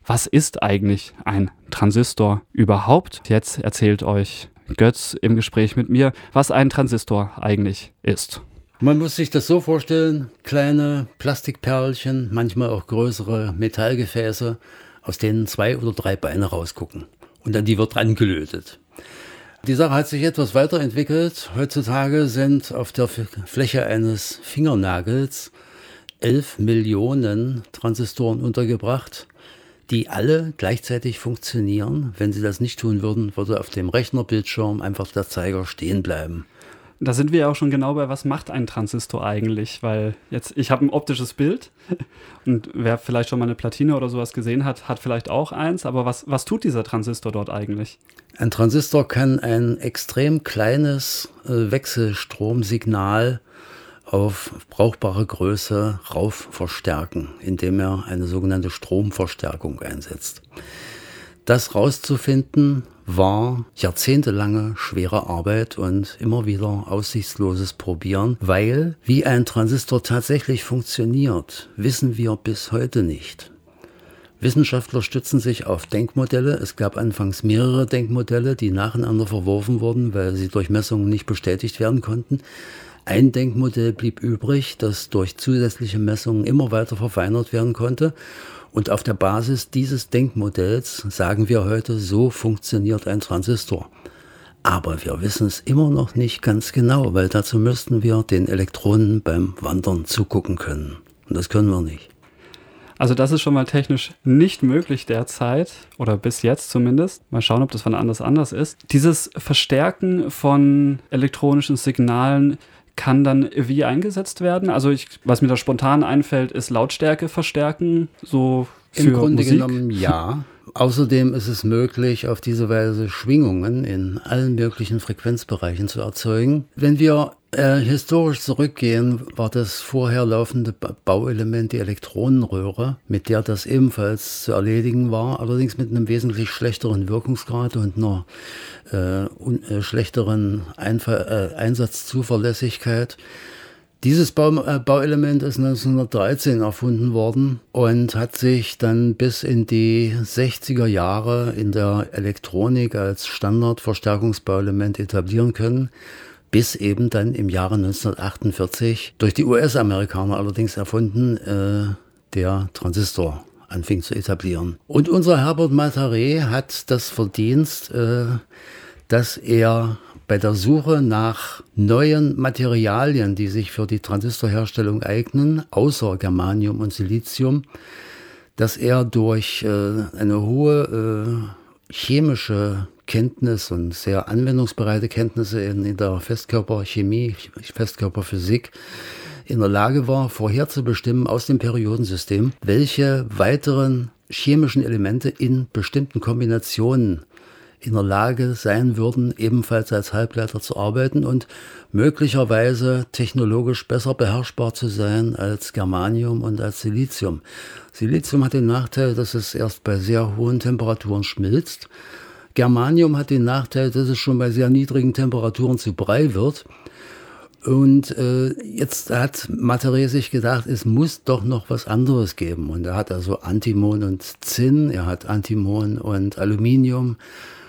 Was ist eigentlich ein Transistor überhaupt? Jetzt erzählt euch Götz im Gespräch mit mir, was ein Transistor eigentlich ist. Man muss sich das so vorstellen, kleine Plastikperlchen, manchmal auch größere Metallgefäße, aus denen 2 oder 3 Beine rausgucken. Und an die wird dran gelötet. Die Sache hat sich etwas weiterentwickelt. Heutzutage sind auf der Fläche eines Fingernagels 11 Millionen Transistoren untergebracht, die alle gleichzeitig funktionieren. Wenn sie das nicht tun würden, würde auf dem Rechnerbildschirm einfach der Zeiger stehen bleiben. Da sind wir ja auch schon genau bei, was macht ein Transistor eigentlich? Weil ich habe ein optisches Bild und wer vielleicht schon mal eine Platine oder sowas gesehen hat, hat vielleicht auch eins. Aber was tut dieser Transistor dort eigentlich? Ein Transistor kann ein extrem kleines Wechselstromsignal auf brauchbare Größe rauf verstärken, indem er eine sogenannte Stromverstärkung einsetzt. Das rauszufinden war jahrzehntelange schwere Arbeit und immer wieder aussichtsloses Probieren, weil wie ein Transistor tatsächlich funktioniert, wissen wir bis heute nicht. Wissenschaftler stützen sich auf Denkmodelle. Es gab anfangs mehrere Denkmodelle, die nacheinander verworfen wurden, weil sie durch Messungen nicht bestätigt werden konnten. Ein Denkmodell blieb übrig, das durch zusätzliche Messungen immer weiter verfeinert werden konnte. Und auf der Basis dieses Denkmodells sagen wir heute, so funktioniert ein Transistor. Aber wir wissen es immer noch nicht ganz genau, weil dazu müssten wir den Elektronen beim Wandern zugucken können. Und das können wir nicht. Also das ist schon mal technisch nicht möglich derzeit, oder bis jetzt zumindest. Mal schauen, ob das von anders ist. Dieses Verstärken von elektronischen Signalen kann dann wie eingesetzt werden? Also was mir da spontan einfällt, ist Lautstärke verstärken, so für Im Grunde Musik. genommen ja. Außerdem ist es möglich, auf diese Weise Schwingungen in allen möglichen Frequenzbereichen zu erzeugen. Wenn wir historisch zurückgehen, war das vorher laufende Bauelement die Elektronenröhre, mit der das ebenfalls zu erledigen war, allerdings mit einem wesentlich schlechteren Wirkungsgrad und einer schlechteren Einsatzzuverlässigkeit. Dieses Bauelement ist 1913 erfunden worden und hat sich dann bis in die 60er Jahre in der Elektronik als Standardverstärkungsbauelement etablieren können, bis eben dann im Jahre 1948 durch die US-Amerikaner allerdings erfunden, der Transistor anfing zu etablieren. Und unser Herbert Mataré hat das Verdienst, dass er bei der Suche nach neuen Materialien, die sich für die Transistorherstellung eignen, außer Germanium und Silizium, dass er durch eine hohe chemische Kenntnis und sehr anwendungsbereite Kenntnisse in der Festkörperchemie, Festkörperphysik in der Lage war, vorherzubestimmen aus dem Periodensystem, welche weiteren chemischen Elemente in bestimmten Kombinationen in der Lage sein würden, ebenfalls als Halbleiter zu arbeiten und möglicherweise technologisch besser beherrschbar zu sein als Germanium und als Silizium. Silizium hat den Nachteil, dass es erst bei sehr hohen Temperaturen schmilzt. Germanium hat den Nachteil, dass es schon bei sehr niedrigen Temperaturen zu Brei wird. Und jetzt hat Mataré sich gedacht, es muss doch noch was anderes geben. Und er hat also Antimon und Zinn, er hat Antimon und Aluminium.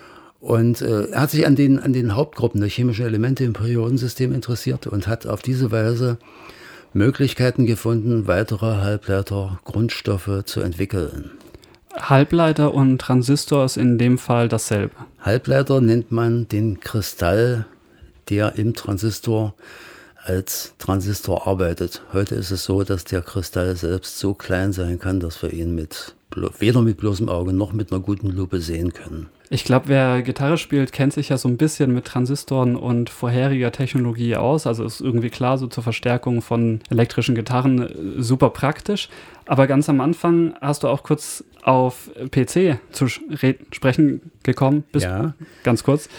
Und er hat sich an den Hauptgruppen der chemischen Elemente im Periodensystem interessiert und hat auf diese Weise Möglichkeiten gefunden, weitere Halbleiter-Grundstoffe zu entwickeln. Halbleiter und Transistor ist in dem Fall dasselbe. Halbleiter nennt man den Kristall, der im Transistor als Transistor arbeitet. Heute ist es so, dass der Kristall selbst so klein sein kann, dass wir ihn weder mit bloßem Auge noch mit einer guten Lupe sehen können. Ich glaube, wer Gitarre spielt, kennt sich ja so ein bisschen mit Transistoren und vorheriger Technologie aus. Also ist irgendwie klar, so zur Verstärkung von elektrischen Gitarren super praktisch. Aber ganz am Anfang hast du auch kurz auf PC zu sprechen gekommen. Ja. Ganz kurz.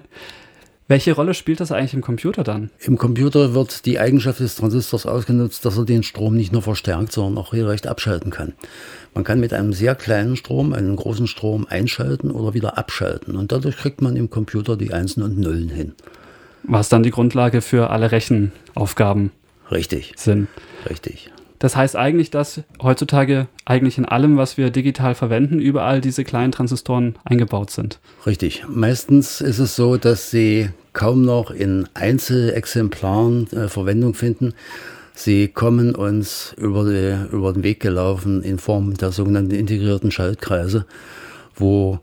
Welche Rolle spielt das eigentlich im Computer dann? Im Computer wird die Eigenschaft des Transistors ausgenutzt, dass er den Strom nicht nur verstärkt, sondern auch regelrecht abschalten kann. Man kann mit einem sehr kleinen Strom einen großen Strom einschalten oder wieder abschalten. Und dadurch kriegt man im Computer die Einsen und Nullen hin. Was dann die Grundlage für alle Rechenaufgaben Richtig. sind. Richtig. Das heißt eigentlich, dass heutzutage eigentlich in allem, was wir digital verwenden, überall diese kleinen Transistoren eingebaut sind. Richtig. Meistens ist es so, dass sie kaum noch in Einzelexemplaren Verwendung finden. Sie kommen uns über den Weg gelaufen in Form der sogenannten integrierten Schaltkreise, wo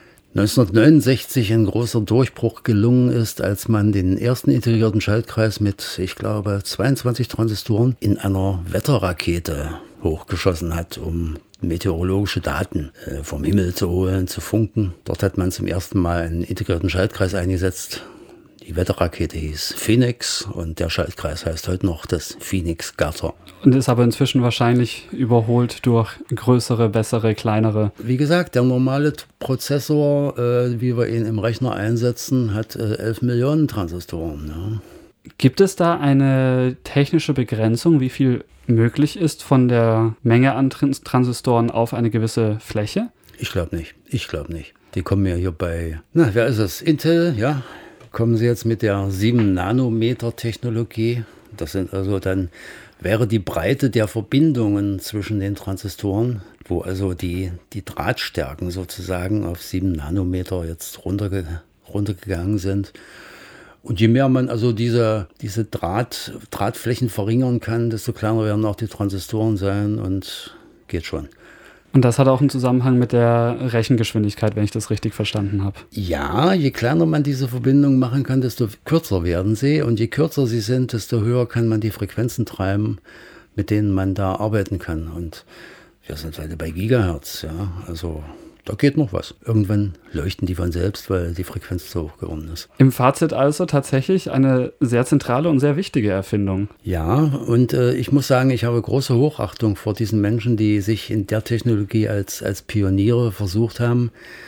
1969 ein großer Durchbruch gelungen ist, als man den ersten integrierten Schaltkreis mit, ich glaube, 22 Transistoren in einer Wetterrakete hochgeschossen hat, um meteorologische Daten vom Himmel zu holen, zu funken. Dort hat man zum ersten Mal einen integrierten Schaltkreis eingesetzt. Die Wetterrakete hieß Phoenix und der Schaltkreis heißt heute noch das Phoenix Garter. Und ist aber inzwischen wahrscheinlich überholt durch größere, bessere, kleinere. Wie gesagt, der normale Prozessor, wie wir ihn im Rechner einsetzen, hat 11 Millionen Transistoren. Ja. Gibt es da eine technische Begrenzung, wie viel möglich ist von der Menge an Transistoren auf eine gewisse Fläche? Ich glaube nicht. Die kommen ja hier bei, wer ist es? Intel, ja. Kommen sie jetzt mit der 7-Nanometer-Technologie. Das sind also dann, wäre die Breite der Verbindungen zwischen den Transistoren, wo also die Drahtstärken sozusagen auf 7 Nanometer jetzt runtergegangen sind. Und je mehr man also diese Drahtflächen verringern kann, desto kleiner werden auch die Transistoren sein und geht schon. Und das hat auch einen Zusammenhang mit der Rechengeschwindigkeit, wenn ich das richtig verstanden habe. Ja, je kleiner man diese Verbindungen machen kann, desto kürzer werden sie. Und je kürzer sie sind, desto höher kann man die Frequenzen treiben, mit denen man da arbeiten kann. Und wir sind heute bei Gigahertz, ja. Also da geht noch was. Irgendwann leuchten die von selbst, weil die Frequenz so hoch geworden ist. Im Fazit also tatsächlich eine sehr zentrale und sehr wichtige Erfindung. Ja, und ich muss sagen, ich habe große Hochachtung vor diesen Menschen, die sich in der Technologie als Pioniere versucht haben,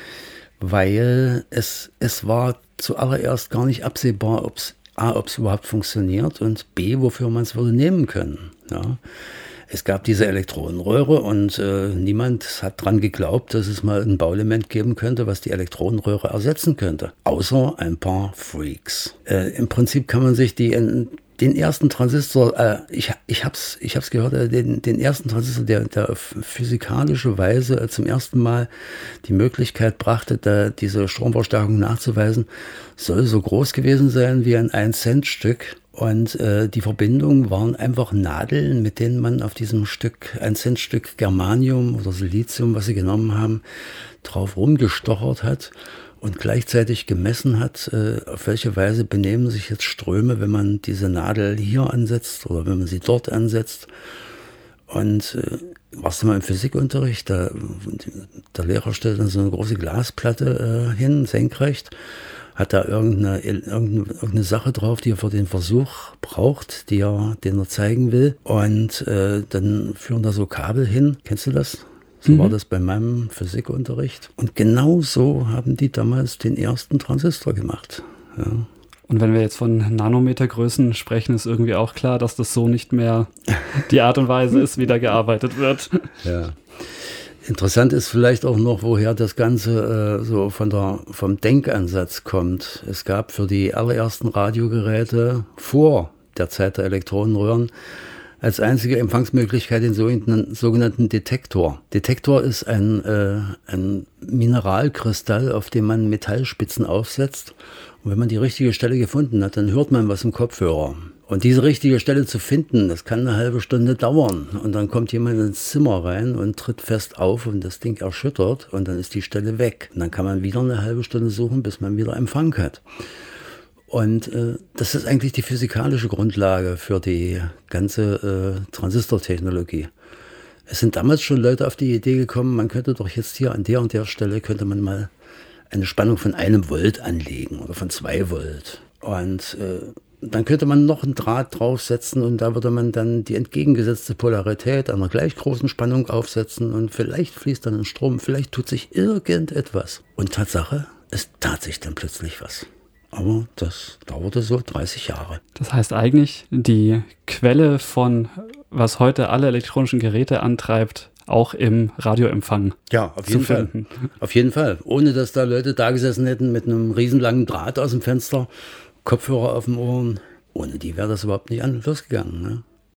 weil es war zuallererst gar nicht absehbar, ob es überhaupt funktioniert und B, wofür man es würde nehmen können. Ja. Es gab diese Elektronenröhre und niemand hat dran geglaubt, dass es mal ein Bauelement geben könnte, was die Elektronenröhre ersetzen könnte. Außer ein paar Freaks. Im Prinzip kann man sich den ersten Transistor, ich hab's gehört, den ersten Transistor, der auf physikalische Weise zum ersten Mal die Möglichkeit brachte, diese Stromverstärkung nachzuweisen, soll so groß gewesen sein wie ein 1-Cent-Stück. Und die Verbindungen waren einfach Nadeln, mit denen man auf diesem 1-Cent-Stück Germanium oder Silizium, was sie genommen haben, drauf rumgestochert hat und gleichzeitig gemessen hat, auf welche Weise benehmen sich jetzt Ströme, wenn man diese Nadel hier ansetzt oder wenn man sie dort ansetzt. Und warst du mal im Physikunterricht, der Lehrer stellt dann so eine große Glasplatte hin, senkrecht, hat da irgendeine Sache drauf, die er für den Versuch braucht, den er zeigen will. Und dann führen da so Kabel hin. Kennst du das? So war das bei meinem Physikunterricht. Und genau so haben die damals den ersten Transistor gemacht. Ja. Und wenn wir jetzt von Nanometergrößen sprechen, ist irgendwie auch klar, dass das so nicht mehr die Art und Weise ist, wie da gearbeitet wird. Ja. Interessant ist vielleicht auch noch, woher das Ganze so vom Denkansatz kommt. Es gab für die allerersten Radiogeräte vor der Zeit der Elektronenröhren als einzige Empfangsmöglichkeit den sogenannten Detektor. Detektor ist ein Mineralkristall, auf dem man Metallspitzen aufsetzt. Und wenn man die richtige Stelle gefunden hat, dann hört man was im Kopfhörer. Und diese richtige Stelle zu finden, das kann eine halbe Stunde dauern. Und dann kommt jemand ins Zimmer rein und tritt fest auf und das Ding erschüttert und dann ist die Stelle weg. Und dann kann man wieder eine halbe Stunde suchen, bis man wieder Empfang hat. Und das ist eigentlich die physikalische Grundlage für die ganze Transistortechnologie. Es sind damals schon Leute auf die Idee gekommen, man könnte doch jetzt hier an der und der Stelle könnte man mal eine Spannung von 1 Volt anlegen oder von 2 Volt. Und dann könnte man noch einen Draht draufsetzen und da würde man dann die entgegengesetzte Polarität einer gleich großen Spannung aufsetzen und vielleicht fließt dann ein Strom, vielleicht tut sich irgendetwas. Und Tatsache, es tat sich dann plötzlich was. Aber das dauerte so 30 Jahre. Das heißt eigentlich, die Quelle von, was heute alle elektronischen Geräte antreibt, auch im Radioempfang. Ja, auf jeden Fall. Auf jeden Fall. Ohne dass da Leute da gesessen hätten mit einem riesenlangen Draht aus dem Fenster, Kopfhörer auf den Ohren. Ohne die wäre das überhaupt nicht losgegangen. Ne?